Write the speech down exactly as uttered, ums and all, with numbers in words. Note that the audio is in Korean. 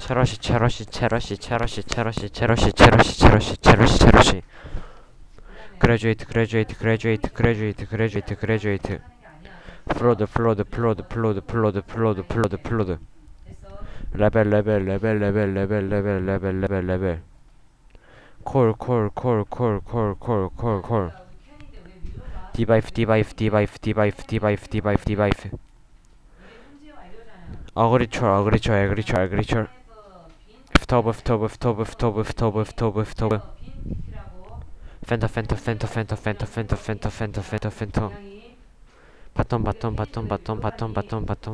체러시 체러시 체러시 체러시 체러시 체러시 체러시 체러시 체러시 체러시 그레듀에이트 그레듀에이트 그레듀에이트 그레듀에이트 그레듀에이트 그레듀에이트 플로드 플로드 플로드 플로드 플로드 플로드 플로드 플로드 레벨 레벨 레벨 레벨 레벨 레벨 레벨 레벨 레벨 콜 콜 콜 콜 콜 콜 콜 콜 디바이프 디바이프 디바이프 디바이프 디바이프 디바이프 디바이프 어그리철 어그리철 에그리철 에그리철 스토브 스토브 스토브 스토브 스토브 스토브 스토브 펜터 펜터 펜터 펜터 펜터 펜터 펜터 펜터 펜터 펜터 바텀 바텀 바텀 바텀 바텀 바텀 바텀